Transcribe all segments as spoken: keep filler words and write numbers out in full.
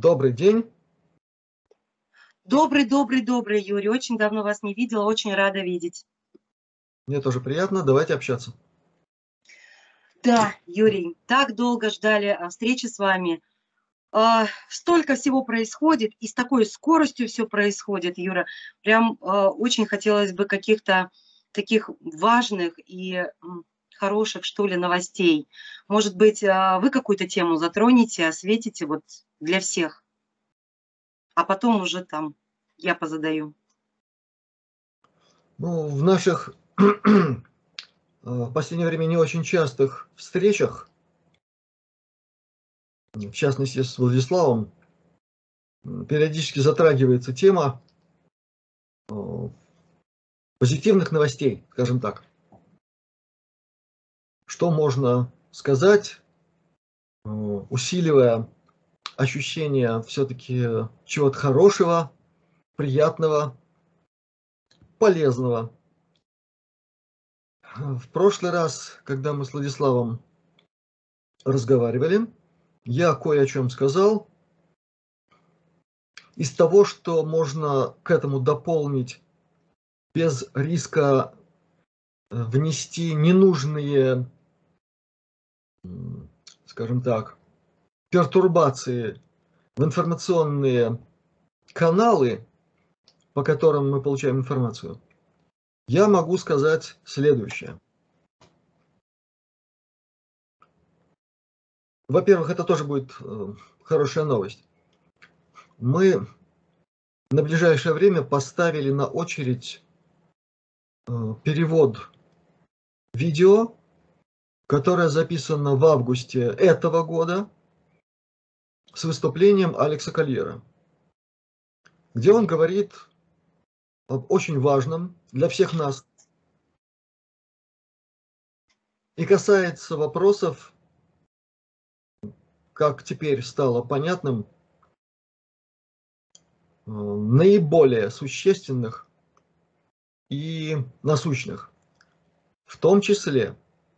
Добрый день. Добрый добрый добрый, Юрий. Очень давно вас не видела, очень рада видеть. Мне тоже приятно. Давайте общаться. Да, Юрий, так долго ждали, а, встречи с вами. А, столько всего происходит, и с такой скоростью всё происходит, Юра. Прям, а, очень хотелось бы каких-то таких важных и, м, хороших, что ли, новостей. Может быть, а, вы какую-то тему затронете, осветите вот для всех? А потом уже там я позадаю. Ну, в наших, э, в последнее время не очень частых встречах в частности, с Владиславом, м, периодически затрагивается тема э, позитивных новостей, скажем так. Что можно сказать, э, усиливая ощущение всё-таки чего-то хорошего, приятного, полезного. В прошлый раз, когда мы с Владиславом разговаривали, я кое о чём сказал. Из того, что можно к этому дополнить без риска, э, внести ненужные м, скажем так, пертурбации в информационные каналы, по которым мы получаем информацию, я могу сказать следующее. Во-первых, это тоже будет, э, хорошая новость. Мы на ближайшее время поставили на очередь э, перевод видео, которое записано в августе этого года с выступлением Алекса Кольера где он говорит об очень важном для всех нас и касается вопросов как теперь стало понятным э, наиболее существенных и насущных. В том числе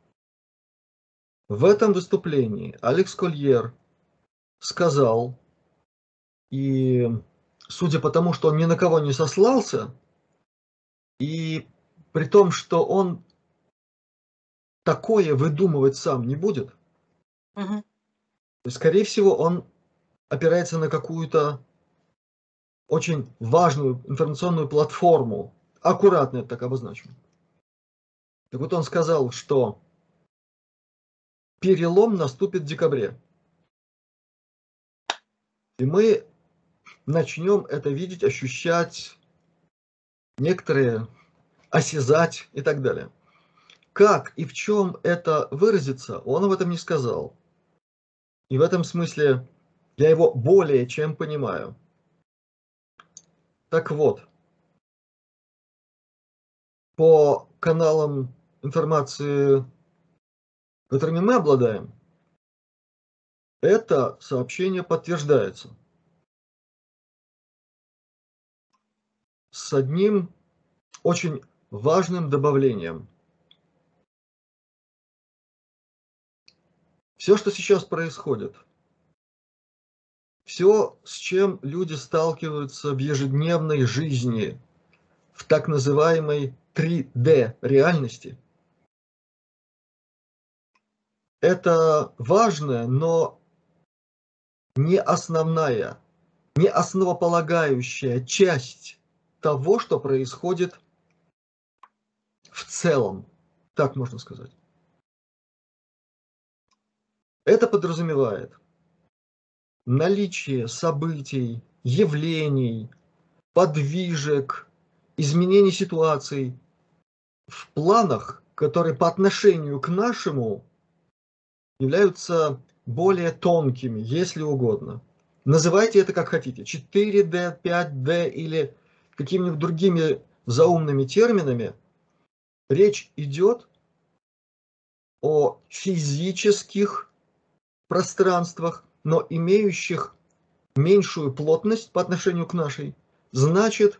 в этом выступлении Алекс Кольер сказал, и судя по тому, что он ни на кого не сослался, и при том, что он такое выдумывать сам не будет Мгм. скорее всего, он опирается на какую-то очень важную информационную платформу. Аккуратно это так обозначу. Так вот он сказал, что перелом наступит в декабре. И мы начнем это видеть, ощущать, некоторые осязать и так далее. Как и в чем это выразится, он об этом не сказал. И в этом смысле я его более чем понимаю. Так вот по каналам информации, которыми мы обладаем, это сообщение подтверждается. С одним очень важным добавлением. Всё, что сейчас происходит всё, с чем люди сталкиваются в ежедневной жизни, в так называемой три дэ реальности это важная, но не основная, не основополагающая часть того, что происходит в целом, так можно сказать. Это подразумевает наличие событий, явлений, подвижек, изменений ситуаций в планах, которые по отношению к нашему являются более тонкими, если угодно. Называйте это как хотите: четыре дэ, пять дэ или какими-нибудь другими заумными терминами. Речь идет о физических пространствах, но имеющих меньшую плотность по отношению к нашей. Значит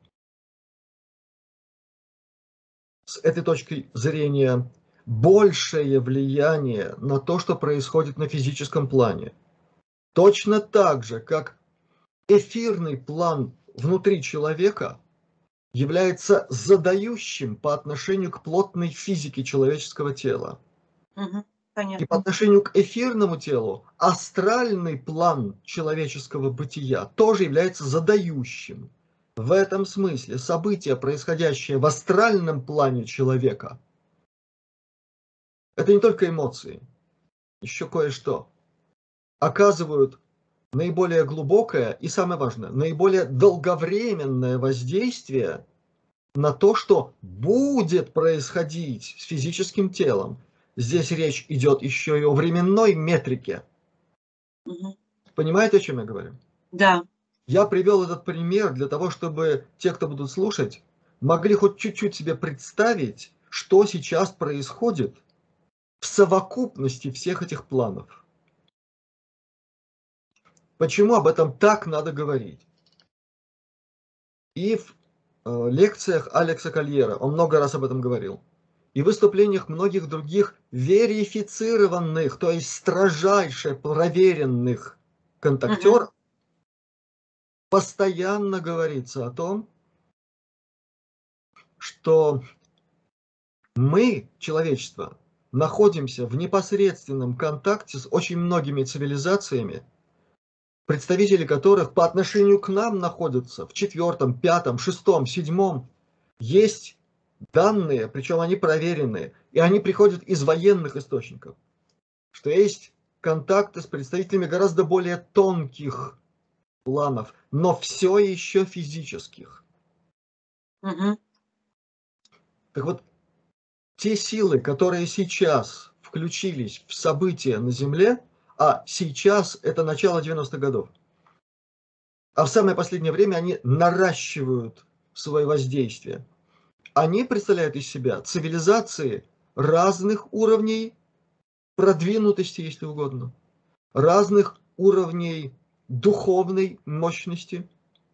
с этой точки зрения, большее влияние на то, что происходит на физическом плане. Точно так же, как эфирный план внутри человека является задающим по отношению к плотной физике человеческого тела. Мгм. И по Понятно. отношению к эфирному телу астральный план человеческого бытия тоже является задающим. В этом смысле события, происходящие в астральном плане человека, это не только эмоции, еще кое-что, оказывают наиболее глубокое и, самое важное, наиболее долговременное воздействие на то, что будет происходить с физическим телом. Здесь речь идет еще и о временной метрике. Мгм. Понимаете, о чем я говорю? Да. Я привел этот пример для того, чтобы те, кто будут слушать, могли хоть чуть-чуть себе представить, что сейчас происходит в совокупности всех этих планов. Почему об этом так надо говорить? И в э, лекциях Алекса Кольера, он много раз об этом говорил, и в выступлениях многих других верифицированных, то есть строжайше проверенных Мгм. контактеров, постоянно говорится о том, что мы, человечество, находимся в непосредственном контакте с очень многими цивилизациями, представители которых по отношению к нам находятся в четвертом, пятом, шестом, седьмом. Есть данные, причем они проверенные, и они приходят из военных источников, что есть контакты с представителями гораздо более тонких планов, но все еще физических. Мгм. Так вот, те силы, которые сейчас включились в события на Земле, а сейчас это начало девяностых годов, а в самое последнее время они наращивают свое воздействие. Они представляют из себя цивилизации разных уровней продвинутости, если угодно, разных уровней духовной мощности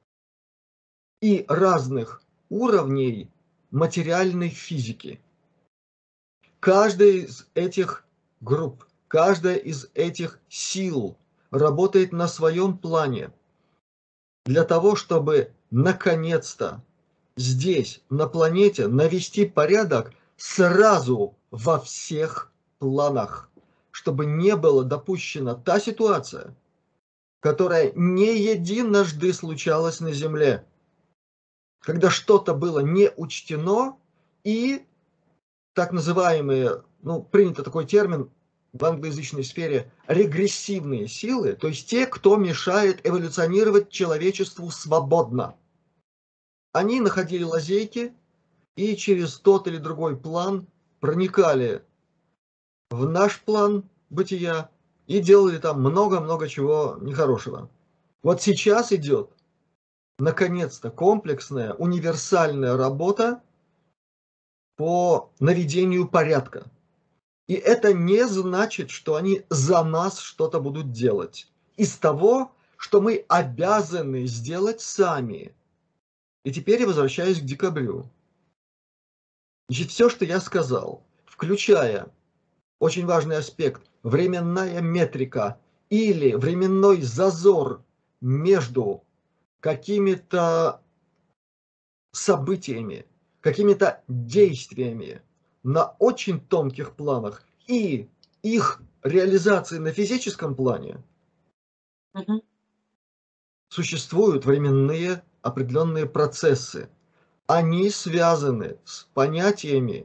и разных уровней материальной физики. Каждая из этих групп, каждая из этих сил работает на своем плане для того, чтобы наконец-то здесь, на планете, навести порядок сразу во всех планах, чтобы не была допущена та ситуация, которая не единожды случалась на Земле, когда что-то было не учтено и так называемые, ну, принято такой термин в англоязычной сфере, регрессивные силы, то есть те, кто мешает эволюционировать человечеству свободно. Они находили лазейки и через тот или другой план проникали в наш план бытия и делали там много-много чего нехорошего. Вот сейчас идет, наконец-то, комплексная, универсальная работа по наведению порядка. И это не значит, что они за нас что-то будут делать. Из того, что мы обязаны сделать сами. И теперь я возвращаюсь к декабрю. Значит, все, что я сказал, включая очень важный аспект, временная метрика или временной зазор между какими-то событиями, какими-то действиями на очень тонких планах и их реализации на физическом плане, Мгм. существуют временные определенные процессы. Они связаны с понятиями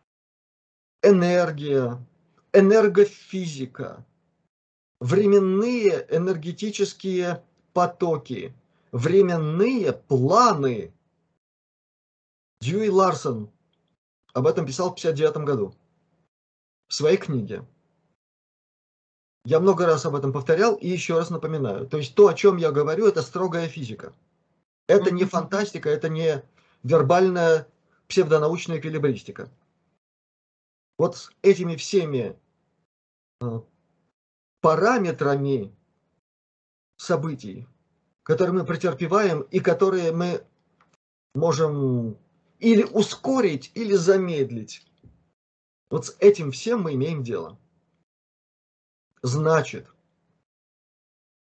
энергия, энергофизика, временные энергетические потоки, временные планы. Дьюи Ларсон об этом писал в пятьдесят девятом году в своей книге. Я много раз об этом повторял и еще раз напоминаю. То есть то, о чем я говорю, это строгая физика. Это не Мгм. фантастика, это не вербальная псевдонаучная эквилибристика. Вот с этими всеми э, параметрами событий, которые мы претерпеваем и которые мы можем или ускорить, или замедлить. Вот с этим всем мы имеем дело. Значит,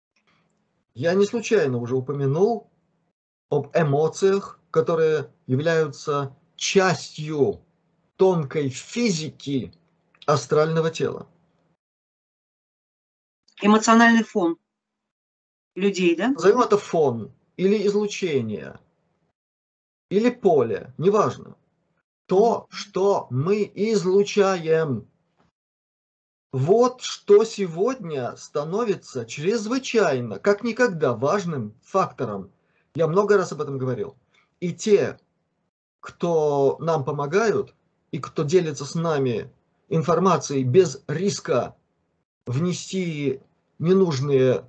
Я не случайно уже упомянул об эмоциях, которые являются частью тонкой физики астрального тела. Эмоциональный фон людей, да? Назовем это фон или излучение, или поле, неважно. То, что мы излучаем. Вот что сегодня становится чрезвычайно, как никогда, важным фактором. Я много раз об этом говорил. И те, кто нам помогают, и кто делится с нами информацией без риска внести ненужные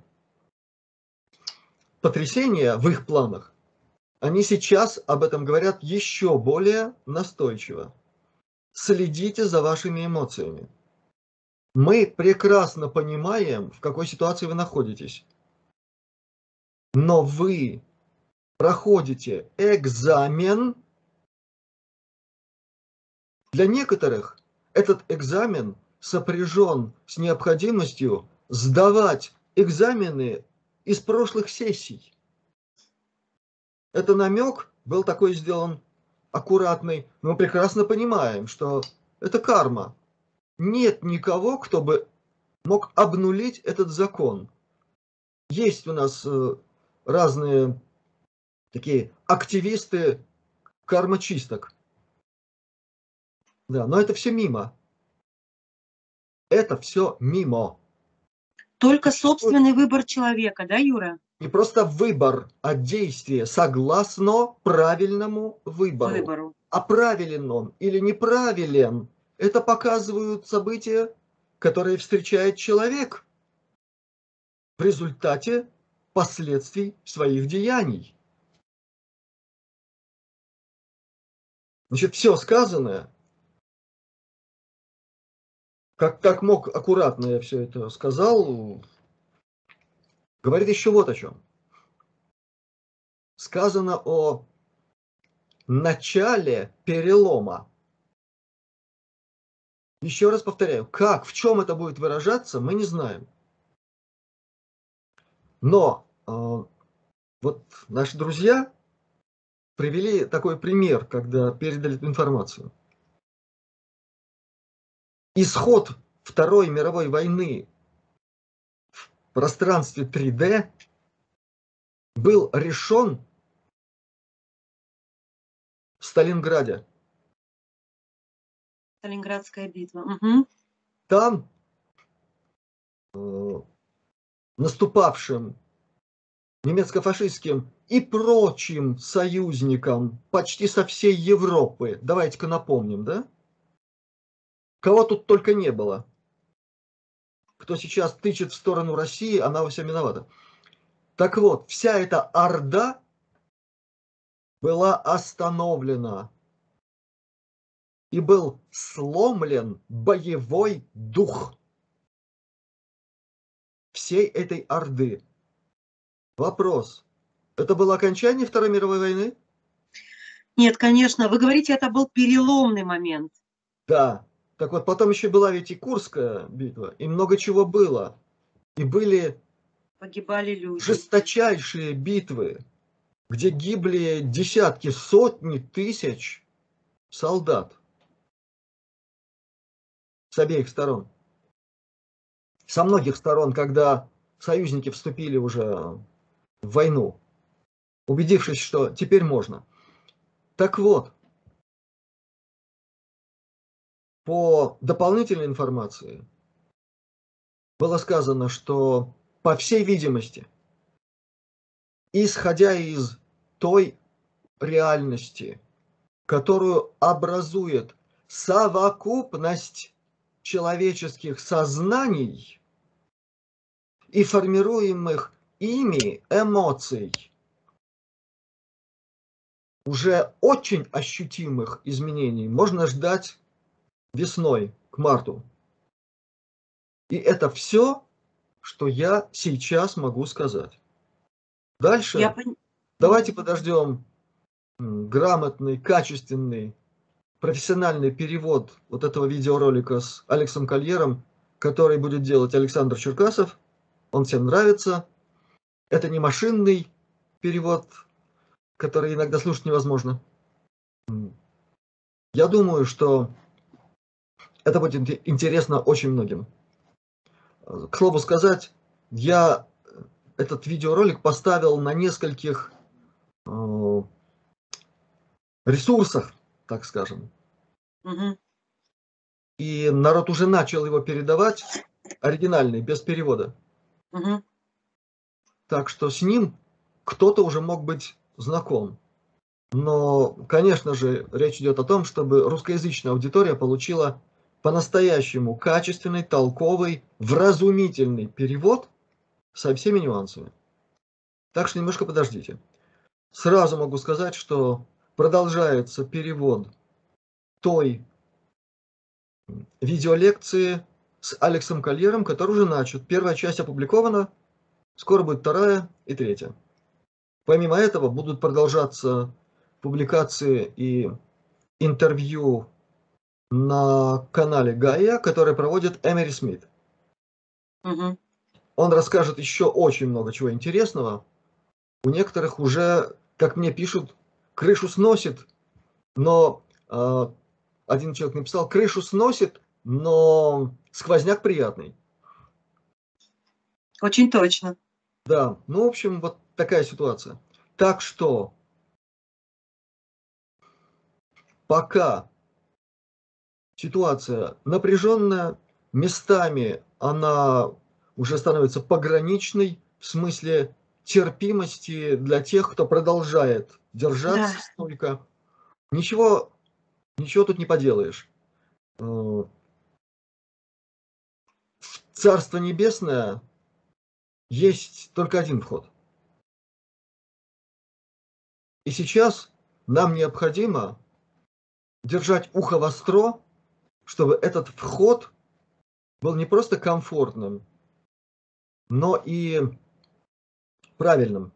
потрясения в их планах, они сейчас об этом говорят еще более настойчиво. Следите за вашими эмоциями. Мы прекрасно понимаем, в какой ситуации вы находитесь. Но вы проходите экзамен. Для некоторых этот экзамен сопряжен с необходимостью сдавать экзамены из прошлых сессий. Это намек был такой сделан аккуратный. Но мы прекрасно понимаем, что это карма. Нет никого, кто бы мог обнулить этот закон. Есть у нас разные такие активисты кармочисток. Да, но это все мимо. Это все мимо. Только собственный выбор человека, да, Юра? Не просто выбор, а действие согласно правильному выбору. Выбору. А правилен он или неправилен, это показывают события, которые встречает человек в результате последствий своих деяний. Значит, все сказанное, как, как мог аккуратно я все это сказал, говорит еще вот о чем. Сказано о начале перелома. Еще раз повторяю, как, в чем это будет выражаться, мы не знаем. Но э, вот наши друзья привели такой пример, когда передали эту информацию. Исход Второй мировой войны в пространстве три дэ был решен в Сталинграде. Сталинградская битва. Угу. Там э, наступавшим немецко-фашистским и прочим союзникам почти со всей Европы, давайте-ка напомним, да? Кого тут только не было. Кто сейчас тычет в сторону России, она во всем виновата. Так вот, вся эта орда была остановлена. И был сломлен боевой дух всей этой орды. Вопрос. Это было окончание Второй мировой войны? Нет, конечно. Вы говорите, это был переломный момент. Да. Так вот, потом еще была ведь и Курская битва, и много чего было. И были Погибали люди. жесточайшие битвы, где гибли десятки, сотни тысяч солдат с обеих сторон. Со многих сторон, когда союзники вступили уже в войну, убедившись, что теперь можно. Так вот, по дополнительной информации было сказано, что, по всей видимости, исходя из той реальности, которую образует совокупность человеческих сознаний и формируемых ими эмоций, уже очень ощутимых изменений можно ждать весной, к марту. И это все, что я сейчас могу сказать. Дальше Я пон... давайте подождем грамотный, качественный, профессиональный перевод вот этого видеоролика с Алексом Кольером, который будет делать Александр Черкасов. Он всем нравится. Это не машинный перевод, который иногда слушать невозможно. Я думаю, что это будет интересно очень многим. К слову сказать, я этот видеоролик поставил на нескольких э, ресурсах, так скажем. Мгм. И народ уже начал его передавать, оригинальный, без перевода. Мгм. Так что с ним кто-то уже мог быть знаком. Но, конечно же, речь идет о том, чтобы русскоязычная аудитория получила по-настоящему качественный, толковый, вразумительный перевод со всеми нюансами. Так что немножко подождите. Сразу могу сказать, что продолжается перевод той видеолекции с Алексом Кольером, который уже начат. Первая часть опубликована, скоро будет вторая и третья. Помимо этого будут продолжаться публикации и интервью на канале Гая, который проводит Эмери Смит. Мгм. Он расскажет еще очень много чего интересного. У некоторых уже, как мне пишут, крышу сносит, но э, один человек написал, крышу сносит, но сквозняк приятный. Очень точно. Да, ну, в общем, вот такая ситуация. Так что пока ситуация напряженная, местами она уже становится пограничной в смысле терпимости для тех, кто продолжает Да. держаться столько. Ничего, ничего тут не поделаешь. Э, В Царство Небесное есть только один вход. И сейчас нам необходимо держать ухо востро, чтобы этот вход был не просто комфортным, но и правильным.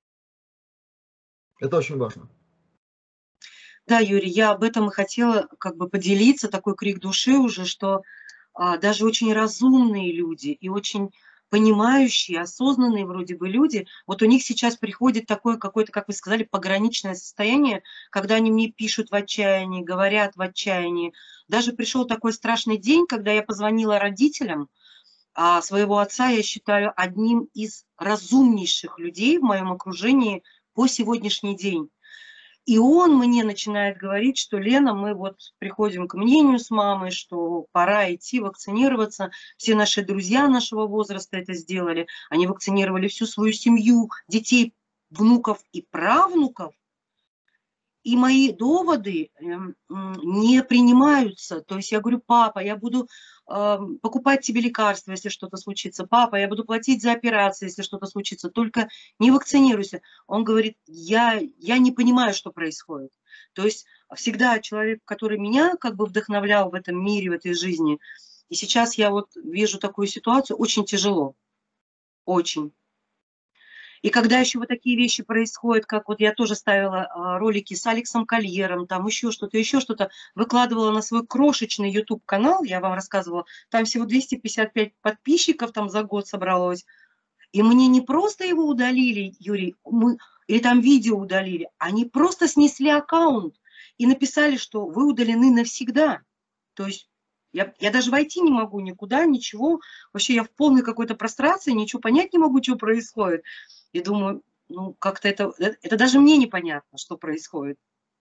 Это очень важно. Да, Юрий, я об этом и хотела как бы поделиться, такой крик души уже, что а, даже очень разумные люди и очень понимающие, осознанные вроде бы люди, вот у них сейчас приходит такое какое-то, как вы сказали, пограничное состояние, когда они мне пишут в отчаянии, говорят в отчаянии. Даже пришел такой страшный день, когда я позвонила родителям, а своего отца я считаю одним из разумнейших людей в моем окружении по сегодняшний день. И он мне начинает говорить, что Лена, мы вот приходим к мнению с мамой, что пора идти вакцинироваться. Все наши друзья нашего возраста это сделали. Они вакцинировали всю свою семью, детей, внуков и правнуков. И мои доводы эм, м, не принимаются. То есть я говорю, папа, я буду э, покупать тебе лекарства, если что-то случится. Папа, я буду платить за операции, если что-то случится. Только не вакцинируйся. Он говорит, я, я не понимаю, что происходит. То есть всегда человек, который меня как бы вдохновлял в этом мире, в этой жизни. И сейчас я вот вижу такую ситуацию, очень тяжело. Очень. И когда еще вот такие вещи происходят, как вот я тоже ставила а, ролики с Алексом Кольером, там еще что-то, еще что-то, выкладывала на свой крошечный YouTube-канал, я вам рассказывала, там всего двести пятьдесят пять подписчиков там за год собралось. И мне не просто его удалили, Юрий, мы, или там видео удалили, они просто снесли аккаунт и написали, что вы удалены навсегда. То есть я, я даже войти не могу никуда, ничего. Вообще я в полной какой-то прострации, ничего понять не могу, что происходит. И думаю, ну как-то это, э, это даже мне непонятно, что происходит.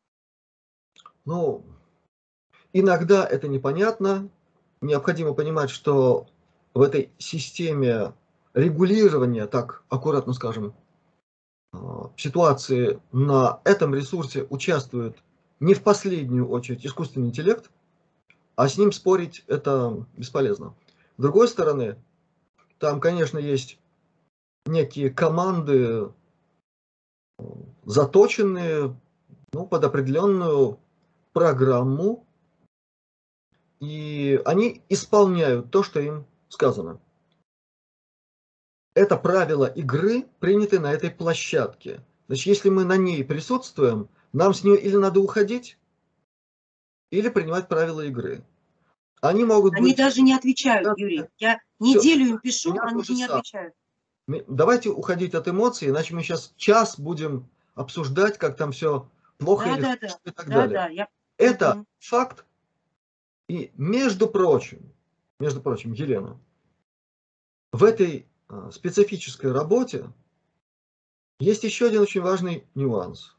Ну, иногда это непонятно. Необходимо понимать, что в этой системе регулирования, так аккуратно скажем, в ситуации на этом ресурсе участвует не в последнюю очередь искусственный интеллект, а с ним спорить это бесполезно. С другой стороны, там, конечно, есть некие команды, заточенные, ну, под определенную программу, и они исполняют то, что им сказано. Это правила игры, приняты на этой площадке. Значит, если мы на ней присутствуем, нам с нее или надо уходить, или принимать правила игры. Они могут Они быть... даже не отвечают, Юрий. Я Все, неделю им у пишу, меня то они же не самое. отвечают. Давайте уходить от эмоций, иначе мы сейчас час будем обсуждать, как там все плохо Да, или да, хорошо да, и так да, далее. да, я. Это Мгм. факт. И, между прочим, между прочим, Елена, в этой а, специфической работе есть еще один очень важный нюанс.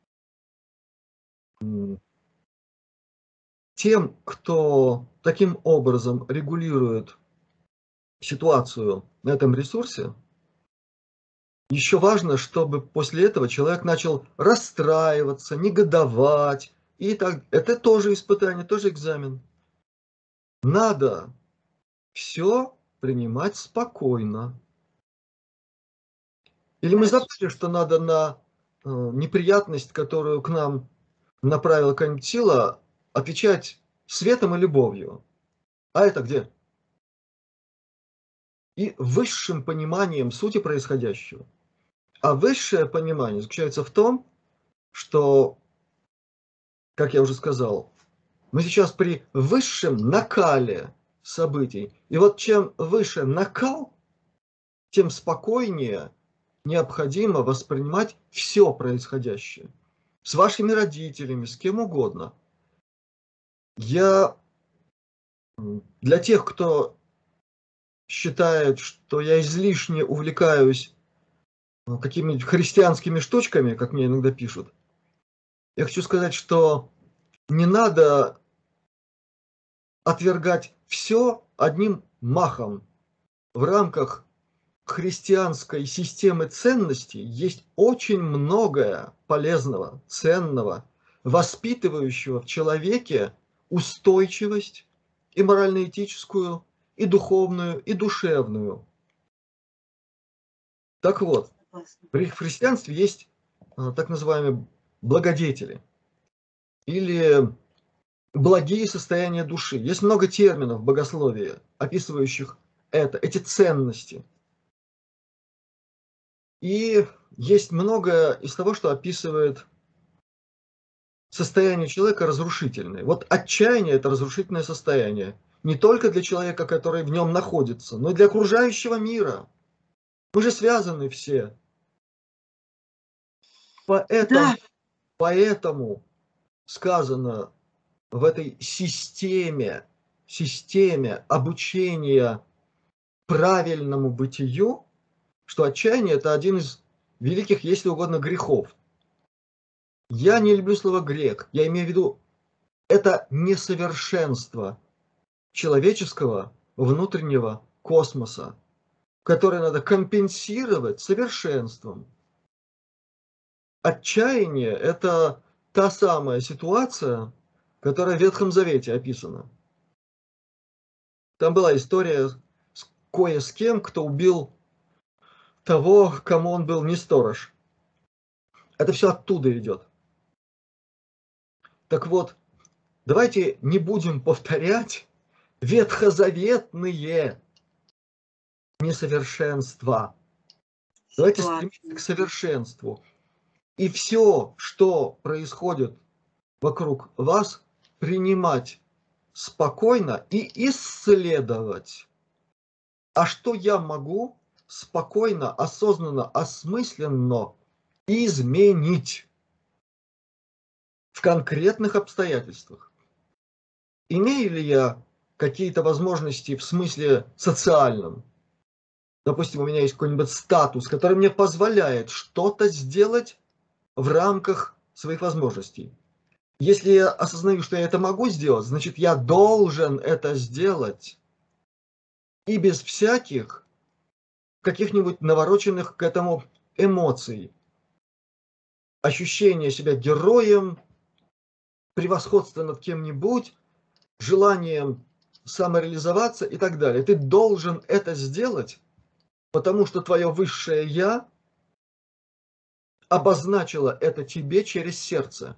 Тем, кто таким образом регулирует ситуацию на этом ресурсе, еще важно, чтобы после этого человек начал расстраиваться, негодовать. И так, это тоже испытание, тоже экзамен. Надо все принимать спокойно. Или мы Хорошо. забыли, что надо на э, неприятность, которую к нам направила какая-нибудь сила, отвечать светом и любовью. А это где? И высшим пониманием сути происходящего. А высшее понимание заключается в том, что, как я уже сказал, мы сейчас при высшем накале событий. И вот чем выше накал, тем спокойнее необходимо воспринимать все происходящее. С вашими родителями, с кем угодно. Я для тех, кто считает, что я излишне увлекаюсь какими-нибудь христианскими штучками, как мне иногда пишут, я хочу сказать, что не надо отвергать все одним махом. В рамках христианской системы ценностей есть очень многое полезного, ценного, воспитывающего в человеке устойчивость и морально-этическую, и духовную, и душевную. Так вот, Согласна. в христианстве есть а, так называемые благодетели или благие состояния души. Есть много терминов в богословии, описывающих это, эти ценности. И есть многое из того, что описывает состояние человека разрушительное. Вот отчаяние – это разрушительное состояние. Не только для человека, который в нем находится, но и для окружающего мира. Мы же связаны все. Поэтому, Да, поэтому сказано в этой системе, системе обучения правильному бытию, что отчаяние – это один из великих, если угодно, грехов. Я не люблю слово «грех», я имею в виду, это несовершенство человеческого внутреннего космоса, которое надо компенсировать совершенством. Отчаяние – это та самая ситуация, которая в Ветхом Завете описана. Там была история с кое с кем, кто убил того, кому он был не сторож. Это все оттуда идет. Так вот, давайте не будем повторять ветхозаветные несовершенства. Давайте стремиться к согласна. совершенству. И все, что происходит вокруг вас, принимать спокойно и исследовать. А что я могу спокойно, осознанно, осмысленно изменить в конкретных обстоятельствах? Имею ли я какие-то возможности в смысле социальном? Допустим, у меня есть какой-нибудь статус, который мне позволяет что-то сделать в рамках своих возможностей. Если я осознаю, что я это могу сделать, значит, я должен это сделать. И без всяких каких-нибудь навороченных к этому эмоций. Ощущение себя героем, превосходство над кем-нибудь, желанием самореализоваться и так далее. Ты должен это сделать, потому что твое высшее «я» обозначило это тебе через сердце.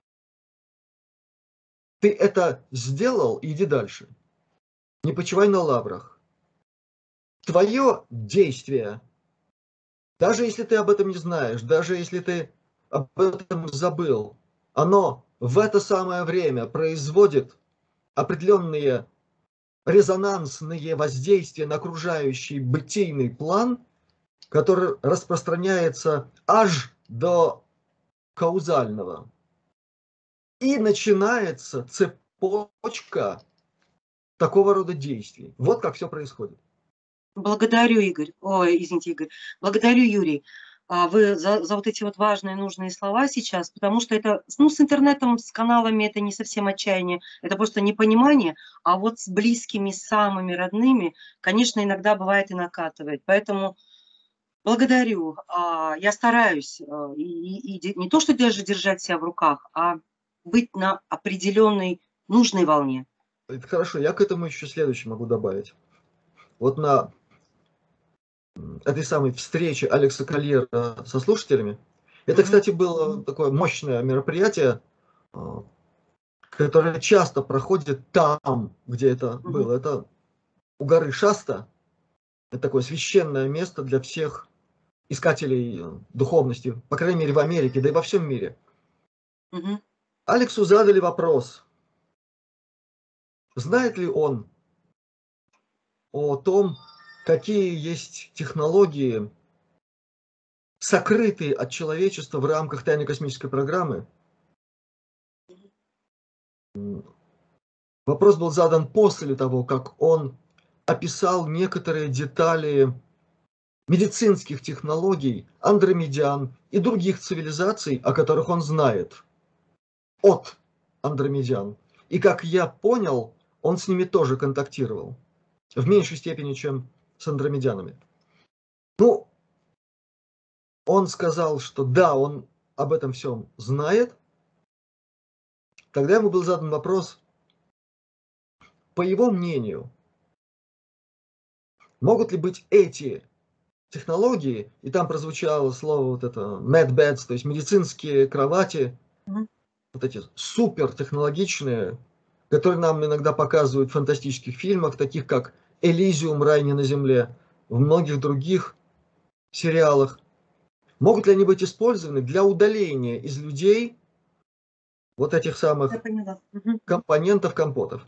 Ты это сделал, иди дальше. Не почивай на лаврах. Твое действие, даже если ты об этом не знаешь, даже если ты об этом забыл, оно в это самое время производит определенные резонансные воздействия на окружающий бытийный план, который распространяется аж до каузального. И начинается цепочка такого рода действий. Вот как все происходит. Благодарю, Игорь. Ой, извините, Игорь. Благодарю, Юрий. А, Вы за, за вот эти вот важные, нужные слова сейчас, потому что это, ну, с интернетом, с каналами это не совсем отчаяние, это просто непонимание, а вот с близкими, с самыми родными, конечно, иногда бывает и накатывает. Поэтому благодарю. А, Я стараюсь а, и, и- и де- не то, что даже держать себя в руках, а быть на определенной нужной волне. Это хорошо, я к этому еще следующее могу добавить. Вот на этой самой встрече Алекса Кольера со слушателями, это, Мгм. кстати, было такое мощное мероприятие, а, которое часто проходит там, где это Мгм. было. Это у горы Шаста. Это такое священное место для всех искателей э, духовности, по крайней мере, в Америке, да и во всем мире. Мгм. Алексу задали вопрос, знает ли он о том, какие есть технологии, сокрытые от человечества в рамках тайной космической программы. Вопрос был задан после того, как он описал некоторые детали медицинских технологий андромедян и других цивилизаций, о которых он знает от андромедян. И как я понял, он с ними тоже контактировал. В меньшей степени, чем с андромедянами. Ну, он сказал, что да, он об этом всем знает. Тогда ему был задан вопрос, по его мнению, могут ли быть эти технологии, и там прозвучало слово вот это medbeds, то есть медицинские кровати, Мгм. вот эти супертехнологичные, которые нам иногда показывают в фантастических фильмах, таких как «Элизиум. Рай не на земле», в многих других сериалах. Могут ли они быть использованы для удаления из людей вот этих Я самых поняла. Мгм. компонентов компотов?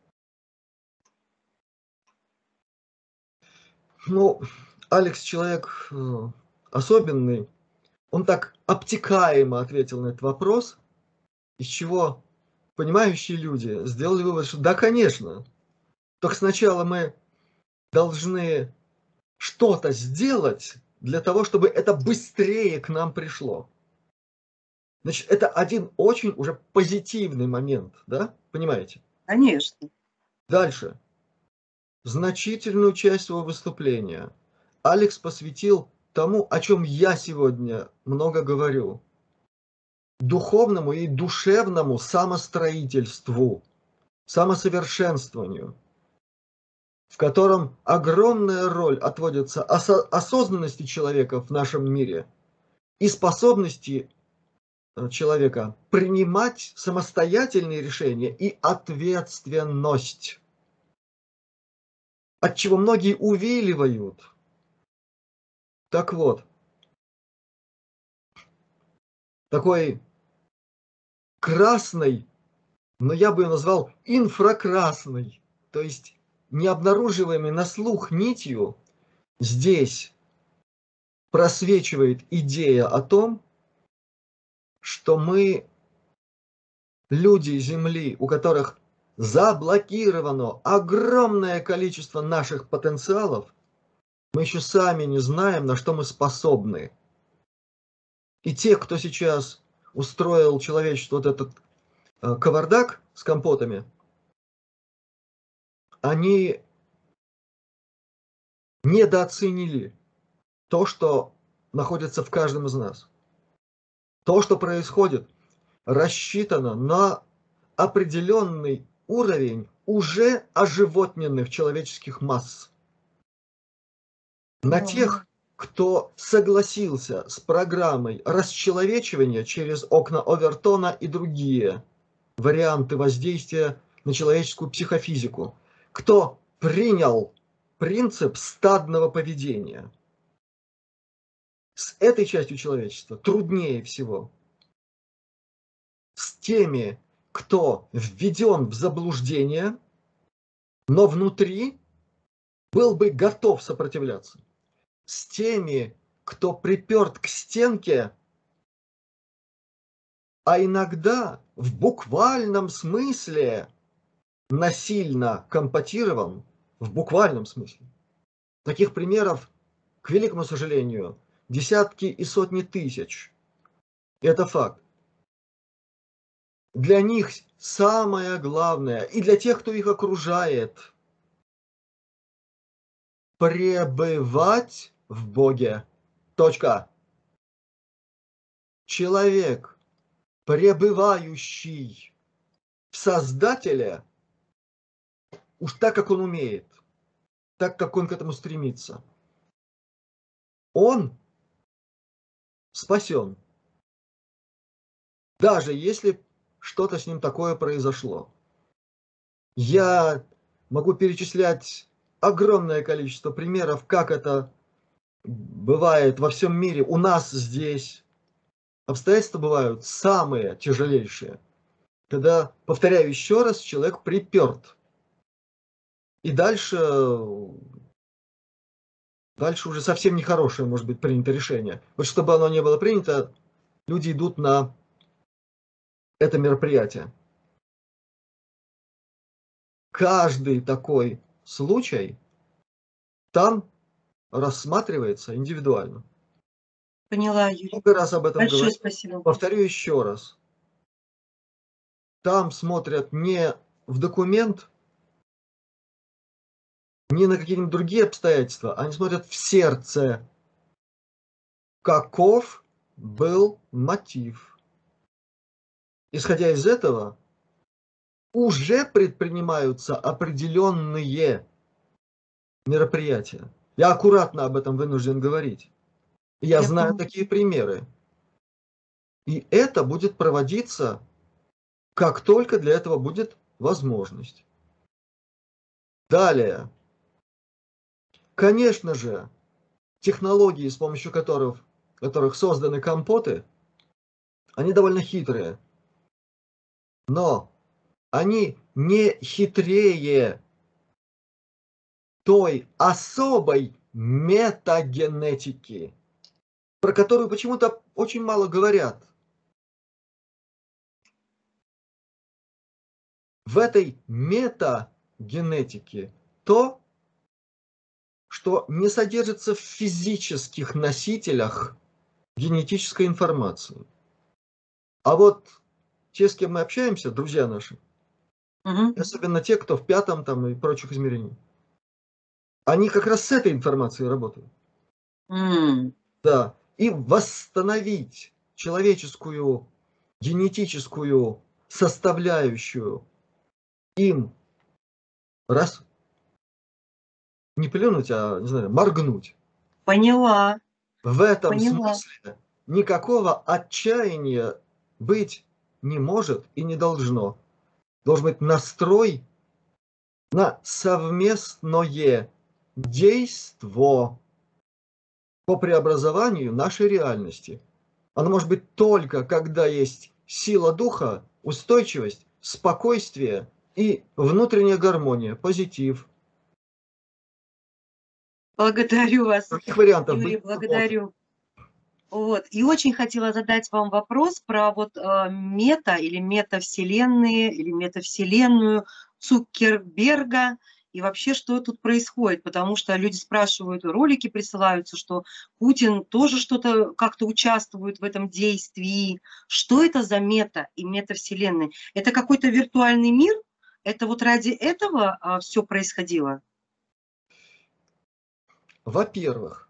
Ну, Алекс человек э, особенный. Он так обтекаемо ответил на этот вопрос, из чего понимающие люди сделали вывод, что да, конечно, только сначала мы должны что-то сделать для того, чтобы это быстрее к нам пришло. Значит, это один очень уже позитивный момент, да? Понимаете? Конечно. Дальше. Значительную часть своего выступления Алекс посвятил тому, о чем я сегодня много говорю. Духовному и душевному самостроительству, самосовершенствованию, в котором огромная роль отводится осо- осознанности человека в нашем мире и способности э, человека принимать самостоятельные решения и ответственность, от чего многие увиливают. Так вот, такой красной, но я бы ее назвал инфракрасной, то есть необнаруживаемой на слух нитью, здесь просвечивает идея о том, что мы люди Земли, у которых заблокировано огромное количество наших потенциалов, мы еще сами не знаем, на что мы способны. И те, кто сейчас устроил человечеству вот этот э, кавардак с компотами, они недооценили то, что находится в каждом из нас. То, что происходит, рассчитано на определенный уровень уже оживотненных человеческих масс. На тех, кто согласился с программой расчеловечивания через окна Овертона и другие варианты воздействия на человеческую психофизику, кто принял принцип стадного поведения. С этой частью человечества труднее всего. С теми, кто введен в заблуждение, но внутри был бы готов сопротивляться. с теми, кто приперт к стенке, а иногда в буквальном смысле насильно компатирован, в буквальном смысле. Таких примеров, к великому сожалению, десятки и сотни тысяч. Это факт. Для них самое главное, и для тех, кто их окружает, пребывать в Боге. Точка. Человек, пребывающий в Создателе, уж так, как он умеет, так, как он к этому стремится, он спасен. Даже если что-то с ним такое произошло. Я могу перечислять огромное количество примеров, как это бывает во всем мире. У нас здесь обстоятельства бывают самые тяжелейшие, когда, повторяю еще раз, человек приперт. И дальше, дальше уже совсем нехорошее может быть принято решение. Вот чтобы оно не было принято, люди идут на это мероприятие. Каждый такой случай там рассматривается индивидуально. Поняла, Юрий. Много раз об этом Большое говорю. спасибо. Повторю еще раз. Там смотрят не в документ, не на какие-нибудь другие обстоятельства, они смотрят в сердце. Каков был мотив? Исходя из этого, уже предпринимаются определенные мероприятия. Я аккуратно об этом вынужден говорить. Я, Я знаю понимаю. Такие примеры. И это будет проводиться, как только для этого будет возможность. Далее. Конечно же, технологии, с помощью которых, которых созданы компоты, они довольно хитрые. Но они не хитрее той особой метагенетики, про которую почему-то очень мало говорят. В этой метагенетике то, что не содержится в физических носителях генетической информации. А вот те, с кем мы общаемся, друзья наши, угу. Особенно те, кто в пятом там, и прочих измерениях, они как раз с этой информацией работают. Mm. Да. И восстановить человеческую генетическую составляющую им раз не плюнуть, а, не знаю, моргнуть. Поняла. В этом Поняла. смысле никакого отчаяния быть не может и не должно. Должен быть настрой на совместное действо по преобразованию нашей реальности. Оно может быть только, когда есть сила духа, устойчивость, спокойствие и внутренняя гармония, позитив. Благодарю вас, Каких вариантов Юрий, быть благодарю. Вот. И очень хотела задать вам вопрос про вот э, мета или метавселенные, или метавселенную Цукерберга, и вообще, что тут происходит, потому что люди спрашивают, ролики присылаются, что Путин тоже что-то как-то участвует в этом действии. Что это за мета и метавселенные? Это какой-то виртуальный мир? Это вот ради этого а, все происходило? Во-первых,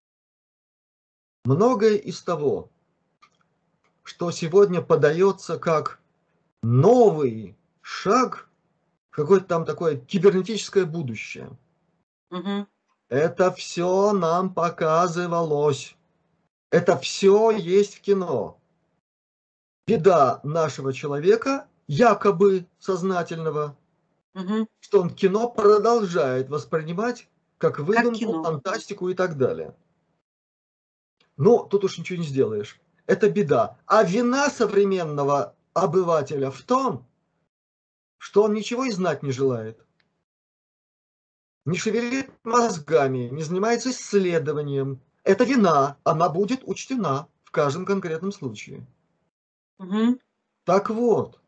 многое из того, что сегодня подается как новый шаг, какое-то там такое кибернетическое будущее, угу. Это все нам показывалось. Это все есть в кино. Беда нашего человека, якобы сознательного, угу. Что он кино продолжает воспринимать как выдумку, как фантастику и так далее. Ну, тут уж ничего не сделаешь. Это беда. А вина современного обывателя в том, что он ничего и знать не желает. не шевелит мозгами, не занимается исследованием, это вина, она будет учтена в каждом конкретном случае. Мгм. Так вот,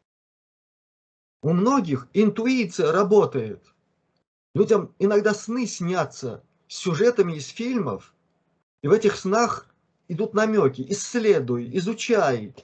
у многих интуиция работает. Людям иногда сны снятся с сюжетами из фильмов, и в этих снах идут намеки: исследуй, изучай.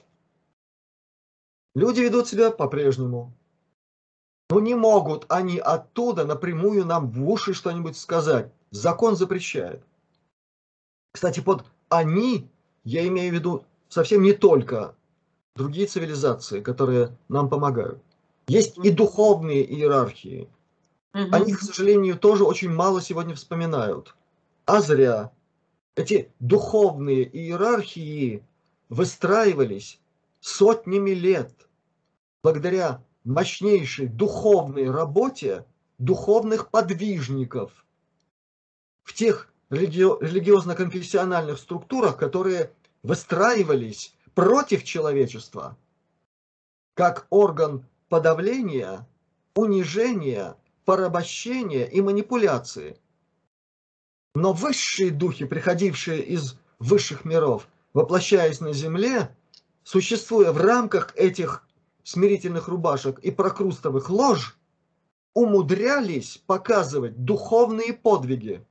Люди ведут себя по-прежнему. Но не могут они оттуда напрямую нам в уши что-нибудь сказать. Закон запрещает. Кстати, под «они» я имею в виду совсем не только другие цивилизации, которые нам помогают. Есть и духовные иерархии. О них, к сожалению, тоже очень мало сегодня вспоминают. А зря. Эти духовные иерархии выстраивались сотнями лет благодаря мощнейшей духовной работе духовных подвижников в тех религи- религиозно-конфессиональных структурах, которые выстраивались против человечества, как орган подавления, унижения, порабощения и манипуляции. Но высшие духи, приходившие из высших миров, воплощаясь на земле, существуя в рамках этих смирительных рубашек и прокрустовых лож, умудрялись показывать духовные подвиги,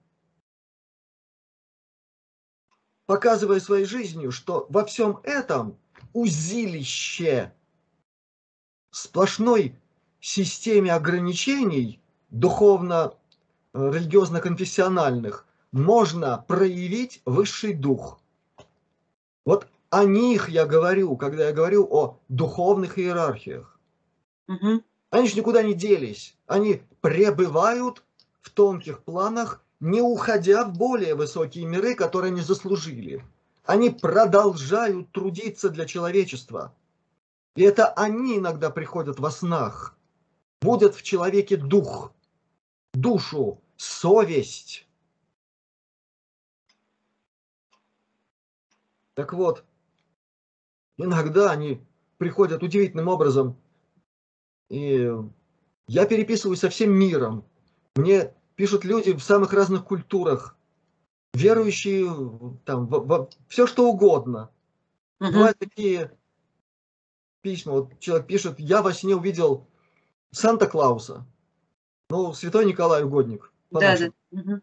показывая своей жизнью, что во всем этом узилище, сплошной системе ограничений духовно-религиозно-конфессиональных можно проявить высший дух. Вот о них я говорю, когда я говорю о духовных иерархиях. Мгм. Они же никуда не делись. Они пребывают в тонких планах, не уходя в более высокие миры, которые они заслужили. Они продолжают трудиться для человечества. И это они иногда приходят во снах, будут в человеке дух, душу, совесть. Так вот, иногда они приходят удивительным образом, и я переписываюсь со всем миром. Мне пишут люди в самых разных культурах, верующие там, во, во все что угодно. Мгм. Бывают такие письма, вот человек пишет: я во сне увидел Санта-Клауса. Ну, святой Николай Угодник, Да, да. по-нашему. Мгм.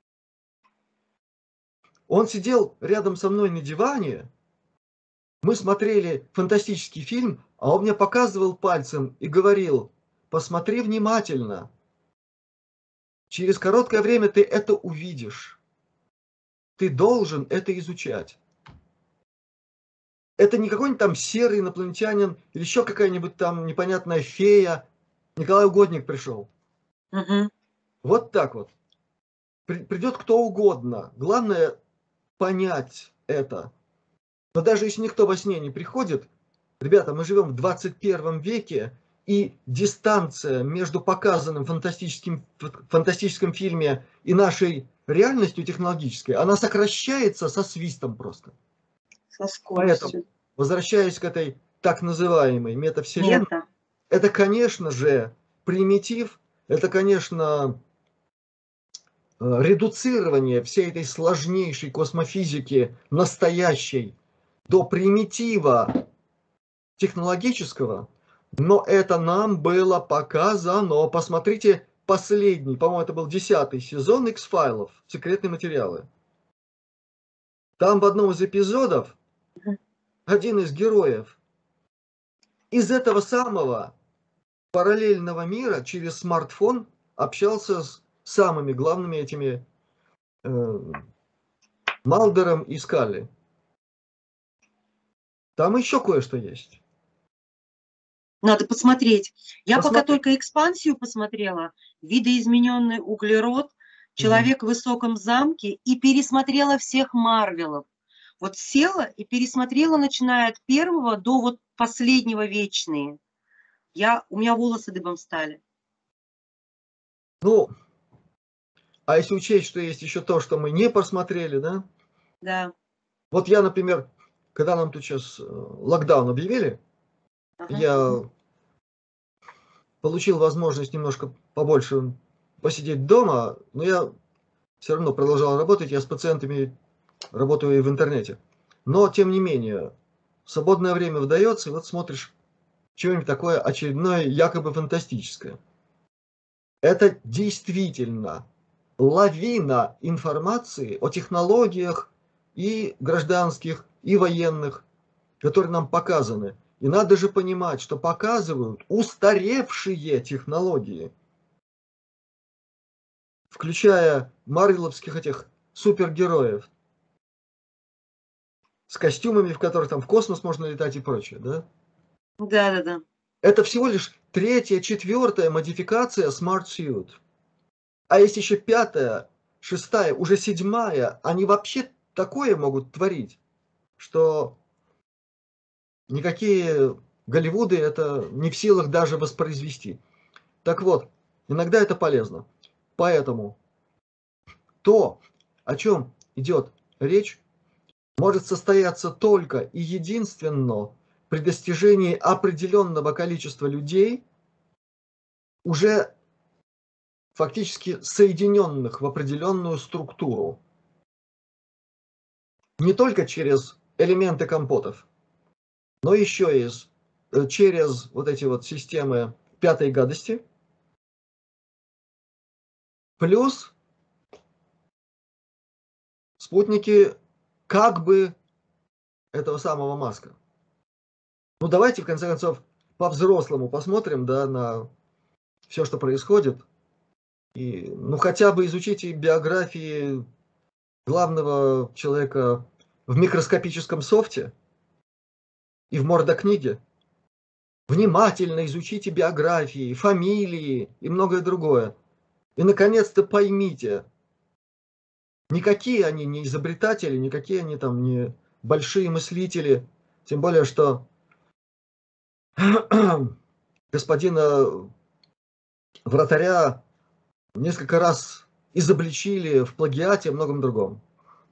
Он сидел рядом со мной на диване, мы смотрели фантастический фильм, а он мне показывал пальцем и говорил: посмотри внимательно. Через короткое время ты это увидишь. Ты должен это изучать. Это не какой-нибудь там серый инопланетянин или еще какая-нибудь там непонятная фея. Николай Угодник пришел. Мгм. Вот так вот. При- Придет кто угодно. Главное понять это. Но даже если никто во сне не приходит, ребята, мы живем в двадцать первом веке, и дистанция между показанным фантастическим, фантастическом фильме и нашей реальностью технологической, она сокращается со свистом просто. Со Поэтому, скоростью. возвращаясь к этой так называемой метавселенной, Мета. это, конечно же, примитив, это, конечно, э, редуцирование всей этой сложнейшей космофизики настоящей до примитива технологического, но это нам было показано. Посмотрите последний, по-моему, это был десятый сезон X-файлов, секретные материалы. Там в одном из эпизодов Мгм. один из героев из этого самого параллельного мира через смартфон общался с самыми главными этими э, Малдером и Скалли. Там еще кое-что есть. Надо посмотреть. Я пока Посмотри. только экспансию посмотрела, видоизмененный углерод, человек в высоком замке, и пересмотрела всех Марвелов. Вот села и пересмотрела, начиная от первого до вот последнего вечные. Я, у меня волосы дыбом стали. Ну, а если учесть, что есть еще то, что мы не посмотрели, да? Да. Вот я, например, когда нам тут сейчас локдаун объявили, Ага. я получил возможность немножко побольше посидеть дома, но я все равно продолжал работать, я с пациентами работаю и в интернете. Но, тем не менее, в свободное время выдается, и вот смотришь что-нибудь такое очередное, якобы фантастическое. Это действительно лавина информации о технологиях и гражданских, и военных, которые нам показаны. И надо же понимать, что показывают устаревшие технологии, включая марвеловских этих супергероев, с костюмами, в которых там в космос можно летать и прочее, да? Да, да, да. Это всего лишь третья, четвертая модификация Smart Suit. А есть еще пятая, шестая, уже седьмая. Они вообще такое могут творить, что никакие Голливуды это не в силах даже воспроизвести. Так вот, иногда это полезно. Поэтому то, о чем идет речь, может состояться только и единственно при достижении определенного количества людей, уже фактически соединенных в определенную структуру. Не только через элементы компотов, но еще и через вот эти вот системы пятой гадости, плюс спутники как бы этого самого Маска. Ну давайте в конце концов по-взрослому посмотрим, да, на все, что происходит. И, ну хотя бы изучите биографии главного человека в микроскопическом софте и в мордокниге. Внимательно изучите биографии, фамилии и многое другое. И наконец-то поймите, никакие они не изобретатели, никакие они там не большие мыслители. Тем более, что господина Вратаря несколько раз изобличили в плагиате и многом другом.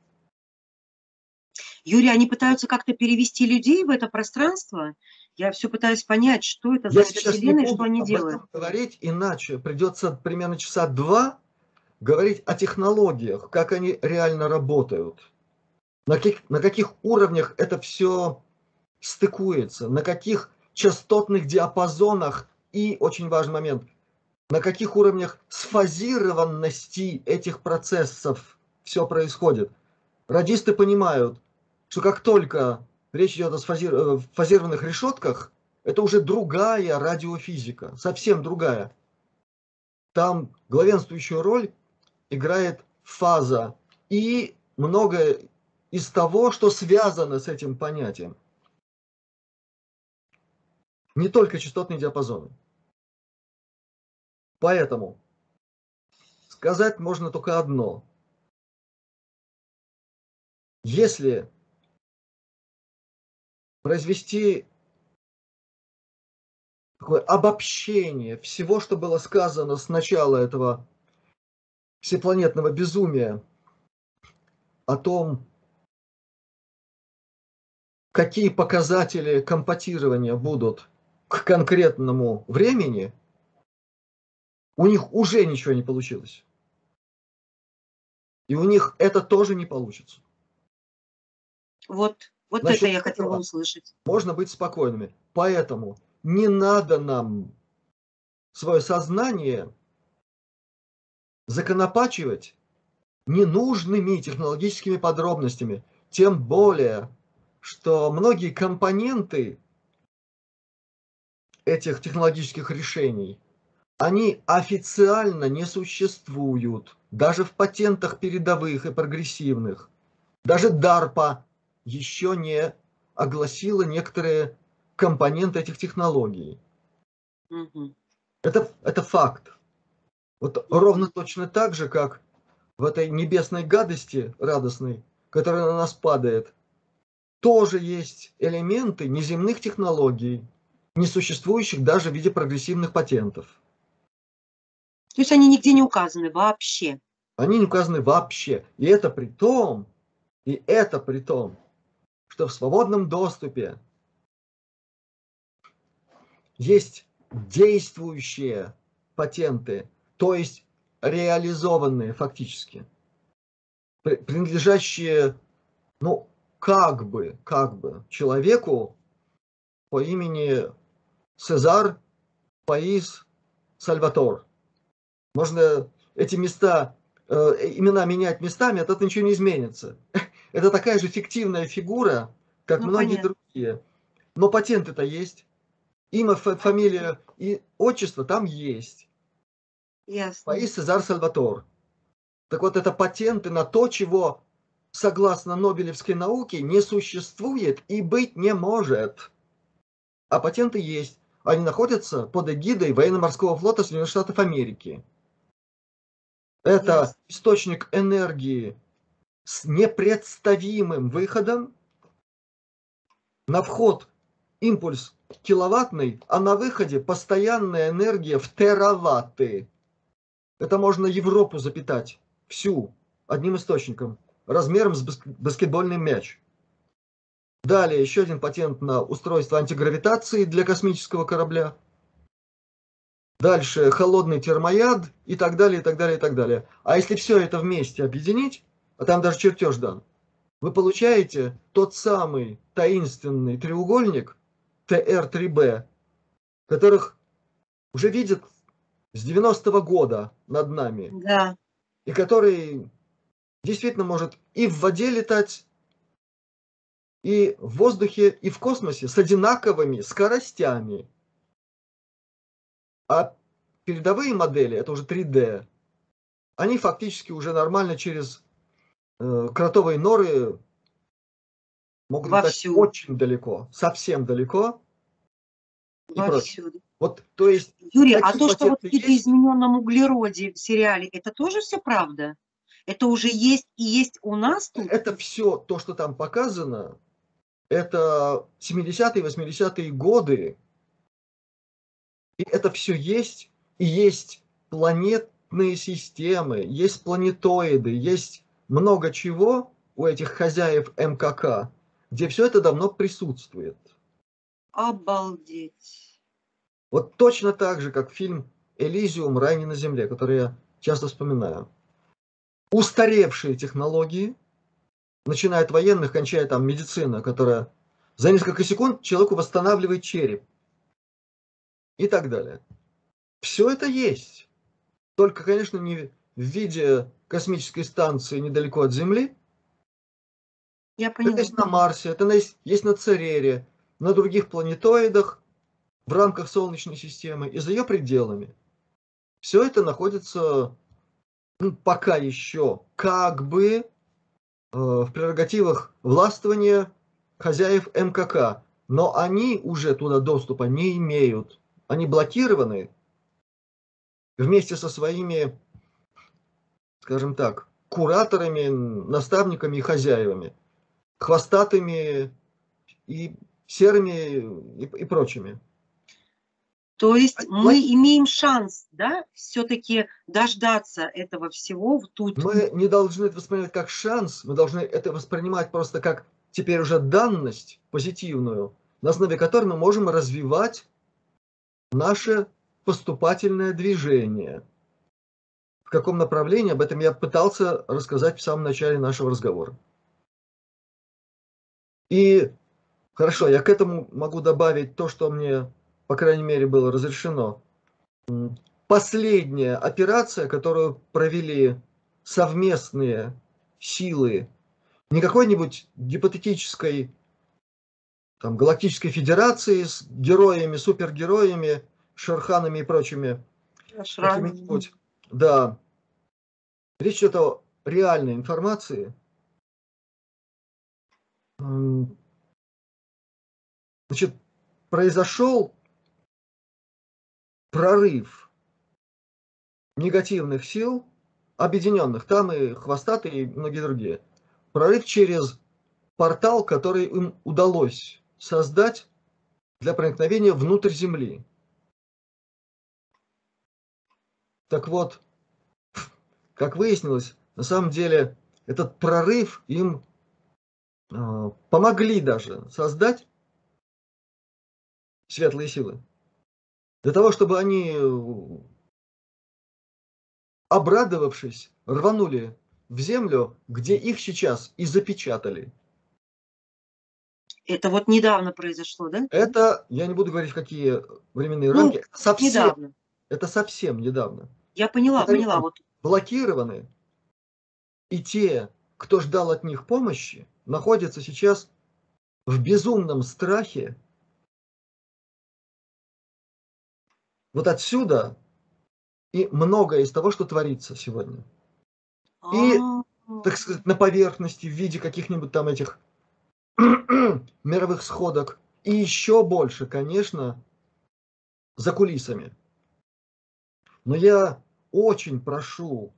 Юрий, они пытаются как-то перевести людей в это пространство? Я все пытаюсь понять, что это за Я сейчас не метавселенная, что буду они об делают. этом говорить, иначе придется примерно часа два говорить о технологиях, как они реально работают, на каких, на каких уровнях это все стыкуется, на каких частотных диапазонах и, очень важный момент, на каких уровнях сфазированности этих процессов все происходит. Радисты понимают, что как только речь идет о сфазир... фазированных решетках, это уже другая радиофизика, совсем другая. Там главенствующую роль играет фаза и многое из того, что связано с этим понятием. Не только частотные диапазоны. Поэтому сказать можно только одно. Если произвести такое обобщение всего, что было сказано с начала этого всепланетного безумия, о том, какие показатели компотирования будут к конкретному времени, у них уже ничего не получилось. И у них это тоже не получится. Вот, вот Насчет это я хотела этого услышать. можно быть спокойными. Поэтому не надо нам свое сознание законопачивать ненужными технологическими подробностями. Тем более, что многие компоненты этих технологических решений, они официально не существуют. Даже в патентах передовых и прогрессивных. Даже дарпа еще не огласила некоторые компоненты этих технологий. Угу. Это, это факт. Вот ровно точно так же, как в этой небесной гадости радостной, которая на нас падает, тоже есть элементы неземных технологий, не существующих даже в виде прогрессивных патентов. То есть они нигде не указаны вообще? Они не указаны вообще. И это при том, и это при том, что в свободном доступе есть действующие патенты, то есть реализованные фактически, принадлежащие, ну, как бы, как бы человеку по имени Сезар Паис Сальватор. Можно эти места, э, имена менять местами, от этого ничего не изменится. Это такая же фиктивная фигура, как Ну, многие понятно. другие. Но патенты-то есть. Имя, фамилия и отчество там есть. Ясно. Паис Сезар Сальватор. Так вот, это патенты на то, чего, согласно Нобелевской науке, не существует и быть не может. А патенты есть. Они находятся под эгидой военно-морского флота Соединенных Штатов Америки. Это Ясно. источник энергии с непредставимым выходом. На вход импульс киловаттный, а на выходе постоянная энергия в тераватты. Это можно Европу запитать всю одним источником, размером с баскетбольный мяч. Далее еще один патент на устройство антигравитации для космического корабля. Дальше холодный термояд и так далее, и так далее, и так далее. А если все это вместе объединить, а там даже чертеж дан, вы получаете тот самый таинственный треугольник Т Р три Б, которых уже видят с девяностого года над нами. Да. И который действительно может и в воде летать, и в воздухе, и в космосе с одинаковыми скоростями. А передовые модели, это уже три Д, они фактически уже нормально через э, кротовые норы могут летать Вовсю. очень далеко, совсем далеко и прочее. Вовсю. Вот, то есть, Юрий, а такие то, что вот в патенты есть. видоизмененном углероде в сериале, это тоже все правда? Это уже есть и есть у нас тут? Это все то, что там показано, это семидесятые, восьмидесятые годы. И это все есть, и есть планетные системы, есть планетоиды, есть много чего у этих хозяев М К К, где все это давно присутствует. Обалдеть. Вот точно так же, как фильм «Элизиум. Рай не на земле», который я часто вспоминаю. Устаревшие технологии, начиная от военных, кончая там медицина, которая за несколько секунд человеку восстанавливает череп и так далее. Все это есть. Только, конечно, не в виде космической станции недалеко от Земли. Я Это поняла. есть на Марсе, это есть, есть на Церере, на других планетоидах, в рамках Солнечной системы и за ее пределами. Все это находится, ну, пока еще как бы э, в прерогативах властвования хозяев М К К. Но они уже туда доступа не имеют. Они блокированы вместе со своими, скажем так, кураторами, наставниками и хозяевами, хвостатыми и серыми и, и прочими. То есть Они мы блоки- имеем шанс, да, все-таки дождаться этого всего тут. Мы не должны это воспринимать как шанс, мы должны это воспринимать просто как теперь уже данность позитивную, на основе которой мы можем развивать наше поступательное движение. В каком направлении, об этом я пытался рассказать в самом начале нашего разговора. И хорошо, я к этому могу добавить то, что мне, по крайней мере, было разрешено. Последняя операция, которую провели совместные силы, не какой-нибудь гипотетической там, галактической федерации с героями, супергероями, шерханами и прочими какими-нибудь, да. Речь идет о реальной информации. Значит, произошел прорыв негативных сил, объединенных, там и хвостатые, и многие другие. Прорыв через портал, который им удалось создать для проникновения внутрь Земли. Так вот, как выяснилось, на самом деле этот прорыв им э, помогли даже создать светлые силы. Для того, чтобы они обрадовавшись, рванули в землю, где их сейчас и запечатали. Это вот недавно произошло, да? Это, я не буду говорить, в какие временные Ну, рамки, совсем, недавно. это совсем недавно. Я поняла, Они поняла. там Вот. блокированы, и те, кто ждал от них помощи, находятся сейчас в безумном страхе. Вот отсюда и многое из того, что творится сегодня. И, А, так сказать, на поверхности в виде каких-нибудь там этих мировых сходок. И еще больше, конечно, за кулисами. Но я очень прошу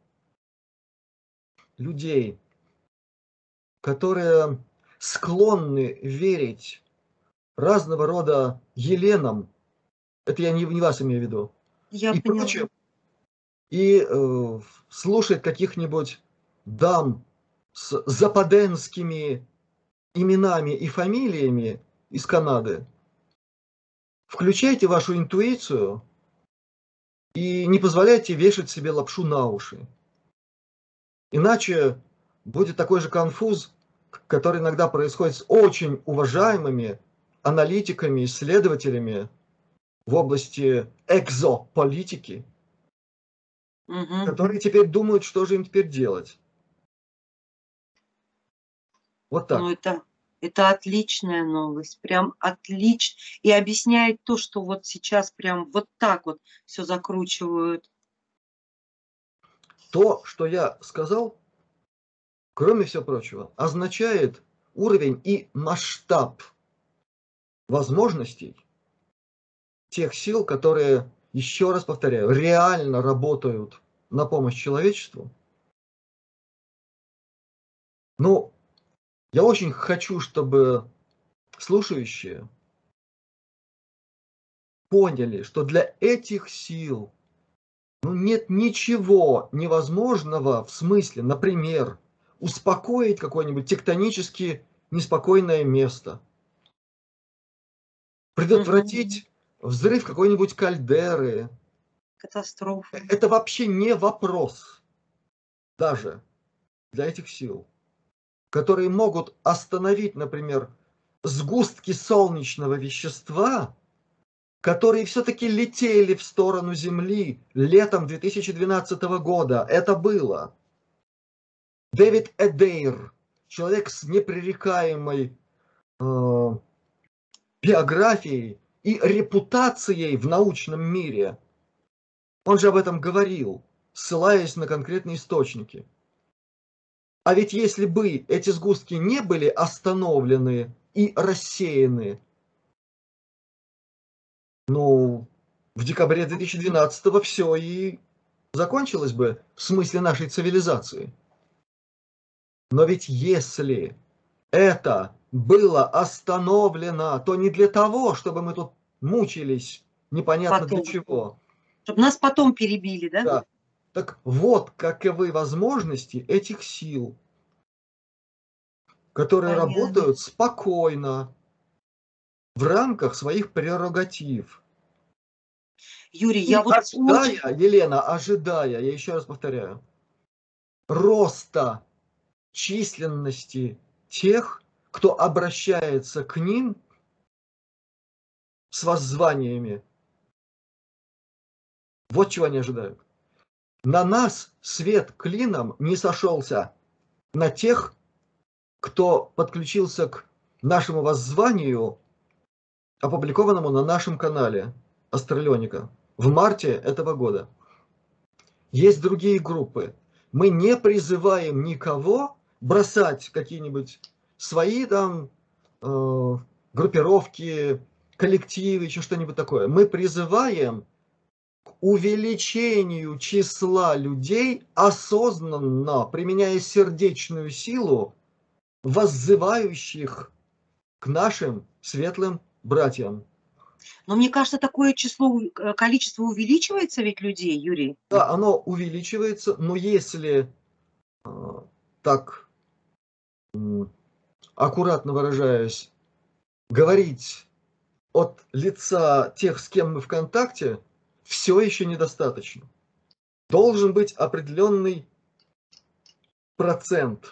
людей, которые склонны верить разного рода Еленам, это я не, не вас имею в виду, я и поняла. прочее, и э, слушать каких-нибудь дам с западенскими именами и фамилиями из Канады. Включайте вашу интуицию и не позволяйте вешать себе лапшу на уши. Иначе будет такой же конфуз, который иногда происходит с очень уважаемыми аналитиками, исследователями в области экзополитики, Угу. которые теперь думают, что же им теперь делать. Вот так. Ну, это, это отличная новость, прям отлично. И объясняет то, что вот сейчас прям вот так вот все закручивают. То, что я сказал, кроме всего прочего, означает уровень и масштаб возможностей тех сил, которые, еще раз повторяю, реально работают на помощь человечеству. Ну, я очень хочу, чтобы слушающие поняли, что для этих сил ну, нет ничего невозможного в смысле, например, успокоить какое-нибудь тектонически неспокойное место, предотвратить Угу. взрыв какой-нибудь кальдеры. Катастрофа. Это вообще не вопрос даже для этих сил, которые могут остановить, например, сгустки солнечного вещества, которые все-таки летели в сторону Земли летом две тысячи двенадцатого года. Это было. Дэвид Эдейр, человек с непререкаемой э, биографией и репутацией в научном мире, он же об этом говорил, ссылаясь на конкретные источники. А ведь если бы эти сгустки не были остановлены и рассеяны, ну, в декабре две тысячи двенадцатого все и закончилось бы в смысле нашей цивилизации. Но ведь если это было остановлено, то не для того, чтобы мы тут мучились непонятно Потом. для чего. Чтобы нас потом перебили, да? Да. Так вот, каковы возможности этих сил, которые Понятно. работают спокойно, в рамках своих прерогатив. Юрий, И я вот ожидая, очень... Елена, ожидая, я еще раз повторяю, роста численности тех, кто обращается к ним с воззваниями. Вот чего они ожидают. На нас свет клином не сошелся, на тех, кто подключился к нашему воззванию, опубликованному на нашем канале Астралионика в марте этого года. Есть другие группы. Мы не призываем никого бросать какие-нибудь свои там э, группировки, коллективы, еще что-нибудь такое. Мы призываем к увеличению числа людей, осознанно применяя сердечную силу, воззывающих к нашим светлым братьям. Но мне кажется, такое число, э, количество увеличивается ведь людей, Юрий? Да, оно увеличивается, но если э, так аккуратно выражаясь, говорить от лица тех, с кем мы в контакте, все еще недостаточно. должен быть определенный процент.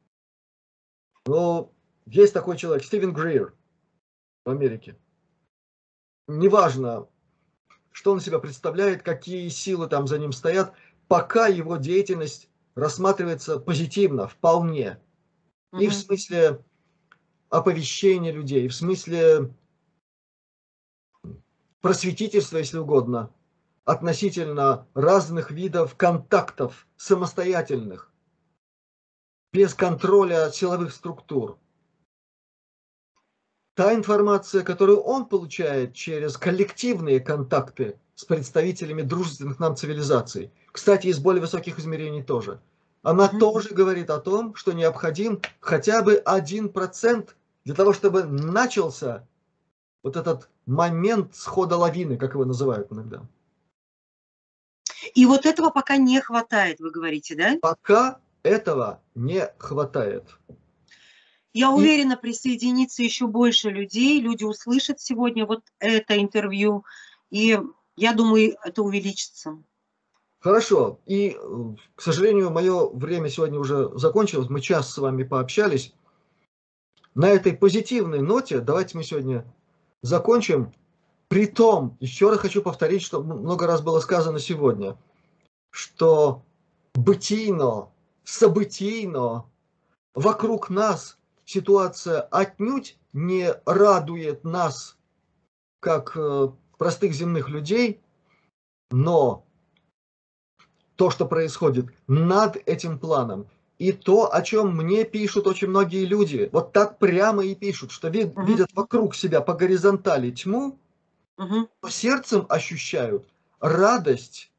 Но есть такой человек, Стивен Грир в Америке. Неважно, что он себя представляет, какие силы там за ним стоят, пока его деятельность рассматривается позитивно, вполне. И в Мгм. смысле оповещения людей, в смысле просветительства, если угодно, относительно разных видов контактов самостоятельных, без контроля силовых структур. Та информация, которую он получает через коллективные контакты с представителями дружественных нам цивилизаций, кстати, из более высоких измерений тоже, она Мгм. тоже говорит о том, что необходим хотя бы один процент для того, чтобы начался вот этот момент схода лавины, как его называют иногда. И вот этого пока не хватает, вы говорите, да? Пока этого не хватает. Я И уверена, присоединится еще больше людей, люди услышат сегодня вот это интервью, и я думаю, это увеличится. хорошо. И, э, к сожалению, мое время сегодня уже закончилось. Мы час с вами пообщались. На этой позитивной ноте давайте мы сегодня закончим. Притом, еще раз хочу повторить, что много раз было сказано сегодня, что бытийно, событийно вокруг нас ситуация отнюдь не радует нас, как э, простых земных людей, но то, что происходит над этим планом, и то, о чем мне пишут очень многие люди, вот так прямо и пишут, что вид, Мгм. видят вокруг себя по горизонтали тьму, Мгм. но сердцем ощущают радость,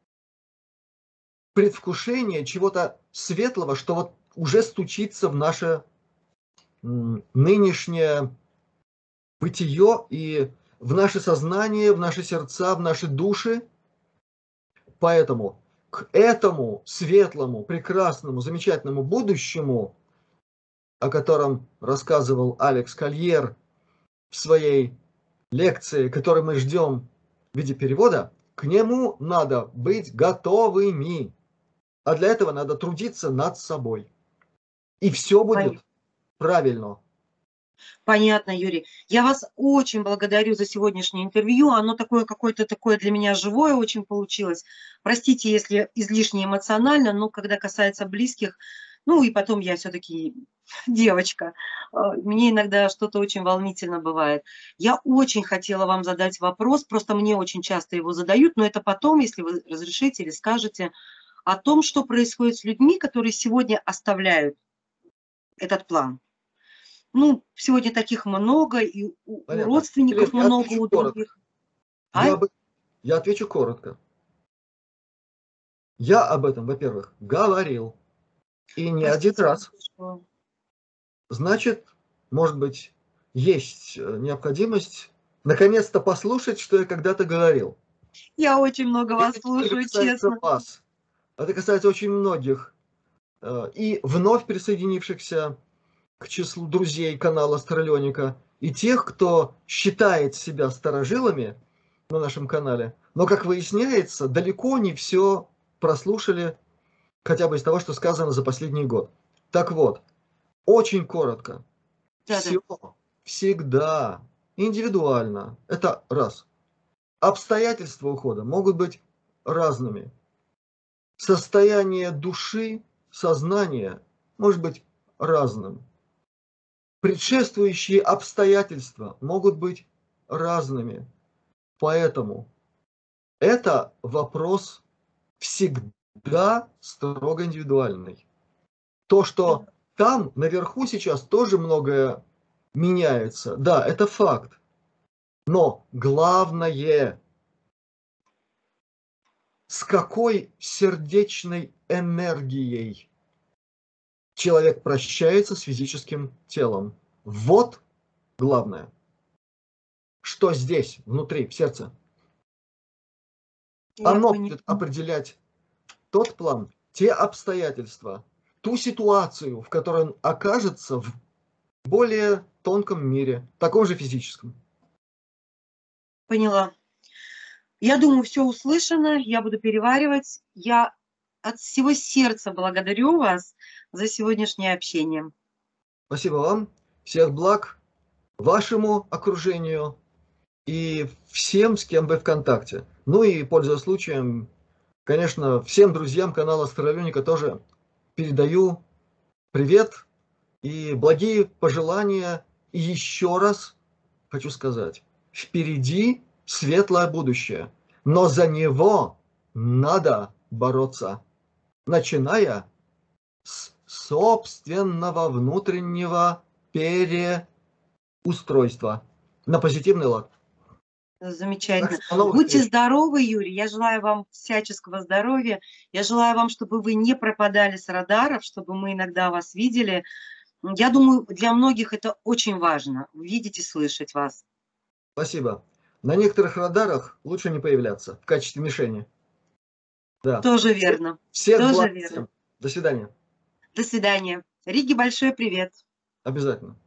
предвкушение чего-то светлого, что вот уже стучится в наше м, нынешнее бытие и в наше сознание, в наши сердца, в наши души. Поэтому к этому светлому, прекрасному, замечательному будущему, о котором рассказывал Алекс Кольер в своей лекции, которую мы ждем в виде перевода, к нему надо быть готовыми. А для этого надо трудиться над собой. И все Пон- будет правильно. Понятно, Юрий. Я вас очень благодарю за сегодняшнее интервью. Оно такое какое-то такое для меня живое очень получилось. Простите, если излишне эмоционально, но когда касается близких, ну и потом я все-таки девочка. А, Мне иногда что-то очень волнительно бывает. Я очень хотела вам задать вопрос, просто мне очень часто его задают, но это потом, если вы разрешите или скажете, о том, что происходит с людьми, которые сегодня оставляют этот план. Ну, сегодня таких много, и у, у Понятно. Елена, родственников я много, отвечу у коротко. других. А? Я, бы, я отвечу коротко. Я об этом, во-первых, говорил. И не один Простите, не раз. слышала. Значит, может быть, есть э, необходимость наконец-то послушать, что я когда-то говорил. Я очень много И вас это не только слушаю, касается честно. вас, это касается очень многих э, и вновь присоединившихся к числу друзей канала Астралёника, и тех, кто считает себя старожилами на нашем канале, но, как выясняется, далеко не все прослушали, хотя бы из того, что сказано за последний год. Так вот, очень коротко. Да-да. Все всегда индивидуально. Это раз. Обстоятельства ухода могут быть разными. Состояние души, сознания может быть разным. Предшествующие обстоятельства могут быть разными. Поэтому это вопрос всегда строго индивидуальный. То, что там наверху сейчас тоже многое меняется, да, это факт. Но главное, с какой сердечной энергией человек прощается с физическим телом. Вот главное. Что здесь, внутри, в сердце. Я Оно поняла. будет определять тот план, те обстоятельства, ту ситуацию, в которой он окажется в более тонком мире, таком же физическом. Поняла. Я думаю, все услышано, я буду переваривать. Я от всего сердца благодарю вас за сегодняшнее общение. Спасибо вам. Всех благ вашему окружению и всем, с кем вы в контакте. Ну и, пользуясь случаем, конечно, всем друзьям канала Астралюника тоже передаю привет и благие пожелания. И еще раз хочу сказать, впереди светлое будущее, но за него надо бороться, начиная с собственного внутреннего переустройства на позитивный лад. Замечательно. Так что до новых Будьте встреч. здоровы, Юрий. Я желаю вам всяческого здоровья. Я желаю вам, чтобы вы не пропадали с радаров, чтобы мы иногда вас видели. Я думаю, для многих это очень важно, видеть и слышать вас. Спасибо. На некоторых радарах лучше не появляться в качестве мишени. Да. Тоже верно. Всех Тоже благ верно. всем. До свидания. До свидания. Риге большой привет. Обязательно.